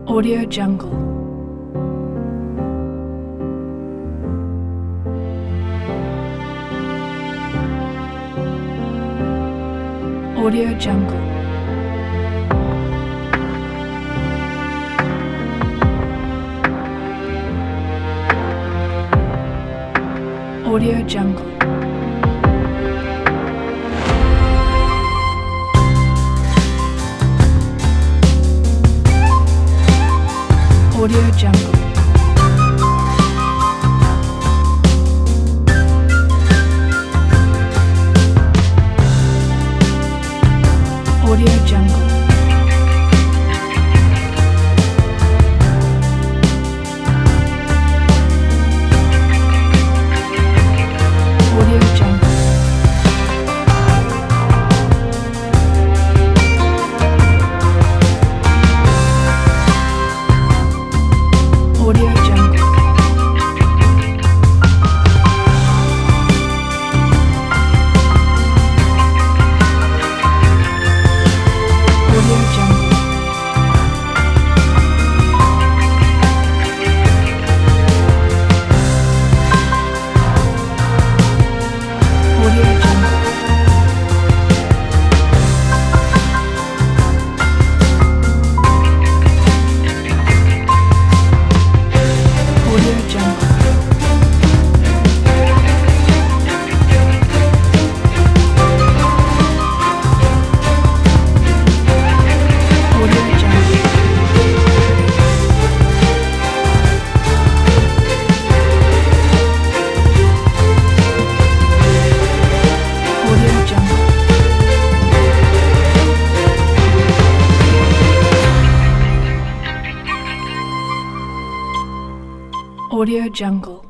Audio Jungle. Audio Jungle. Audio Jungle. Audio Jungle. Audio Jungle. Audio Jungle. Audio Jungle. Audio Jungle. Audio Jungle. Audio Jungle. Audio Jungle. Audio Jungle. Audio Jungle.